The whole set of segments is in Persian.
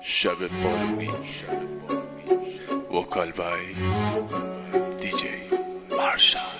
شب بارونی وکال بای دیجی مارشال.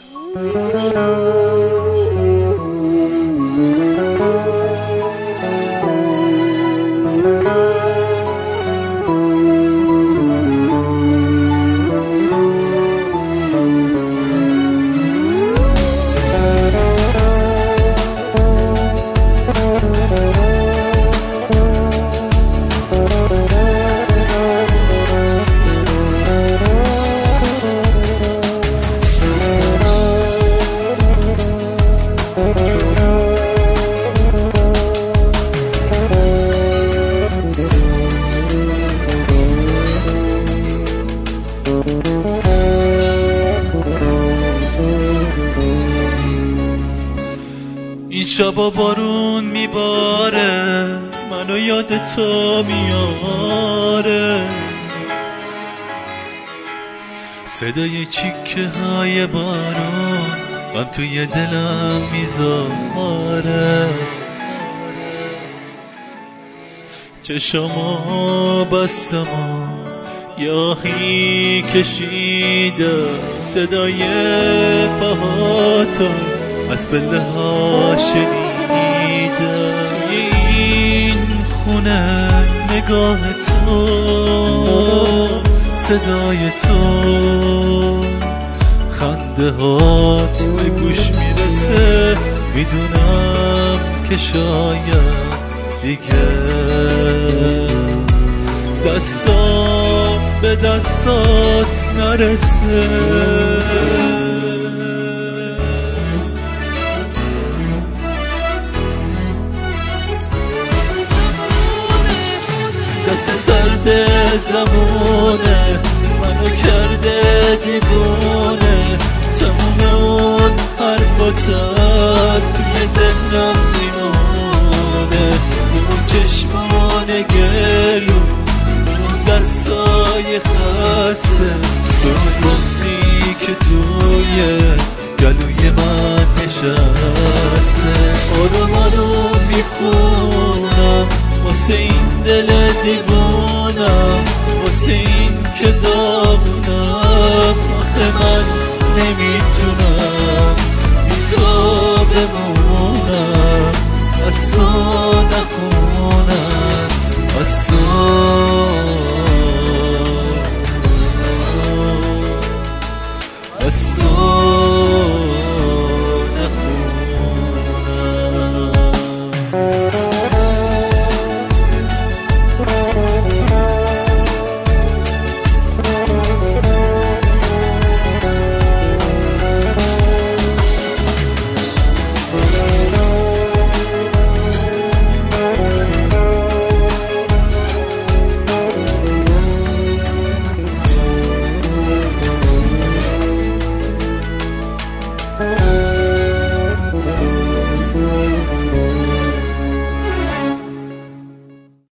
این شبا بارون میباره، منو یاد تو میاره، صدای چیکه های بارون غم توی دلم میذاره. چشمو بستم و یاهی کشیدم، صدای پاهاتو از پله ها شنیدم. توی این خونه نگاه تو، صدای تو، خنده هات به گوش میرسه، میدونم که شاید دیگه دستام به دستات نرسه. دست سرد زمونه منو کرده دیوونه، تموم اون حرفاتم توی ذهنم میمونه، اون چشمان گلو، اون دستای خسته، اون بغضی که توی گلوی من نشسته. آروم آروم میخونم واسه این دل دیوونم، واسه این که داغونم، آخه من نمیتونم